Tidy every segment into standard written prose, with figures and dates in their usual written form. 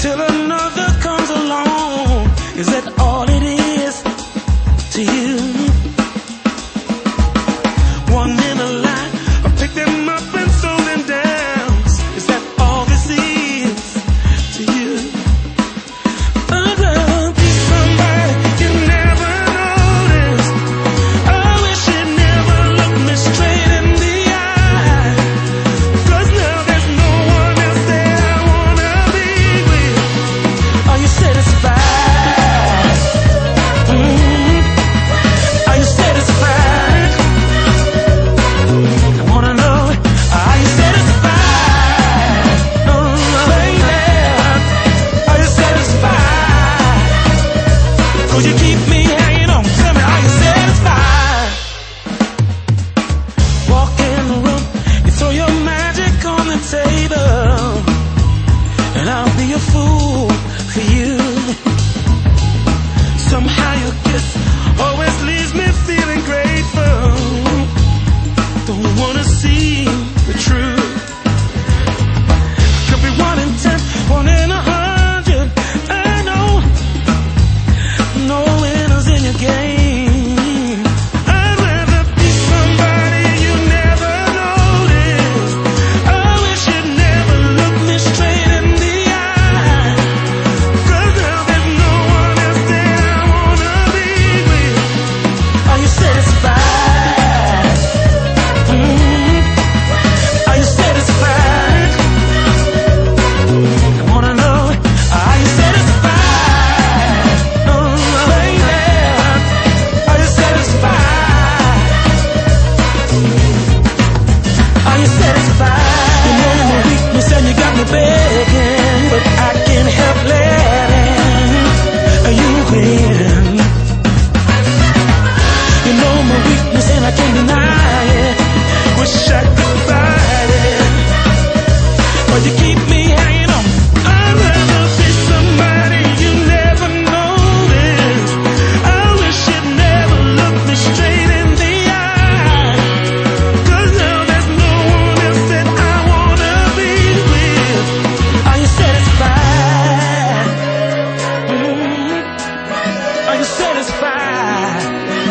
till another comes along. Is that all it is to you? One in a line, I pick them up and slow them down. Is that all this is to you? I'd rather be somebody you never noticed. I wish you never looked me straight in the eye. 'Cause now there's no one else that I wanna be with. Are you satisfied? Are you satisfied? I wanna know, are you satisfied? Baby, are you satisfied? 'Cause you keep me hanging on. Tell me, are you satisfied? Walk in the room, you throw your magic on the table, and I'll be a fool for you. Somehow your kiss always leaves me feeling grateful. Don't wanna see the truth. Could be 1 in 10, 1 in 100. I know, no winners in your game. I'd rather be somebody you never noticed. I wish you'd never looked me straight in the eye. 'Cause now there's no one else that I wanna be with. Are you satisfied? Are you satisfied? I wanna know, are you satisfied? Baby, are you satisfied? Are you satisfied? You know my weakness and you got me begging, but I can't help letting you win. You know my weakness and I can't deny it. Wish I could fight it, but you keep me hanging on. I'd rather be somebody you never noticed. I wish you'd never looked me straight in the eye. 'Cause now there's no one else that I wanna be with. Are you satisfied? Are you satisfied?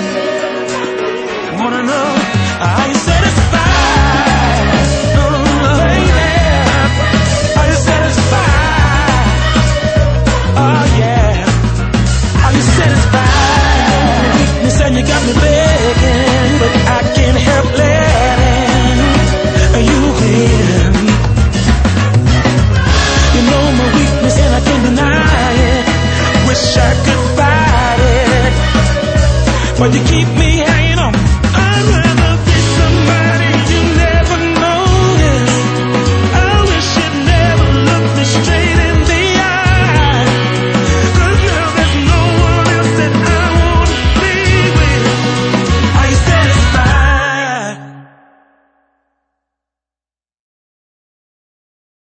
I wanna know, are you satisfied? Baby, are you satisfied? Oh yeah, are you satisfied? Weakness and you got me begging, but I can't help letting you win. You know my weakness and I can't deny it. Wish I could fight it, but you keep me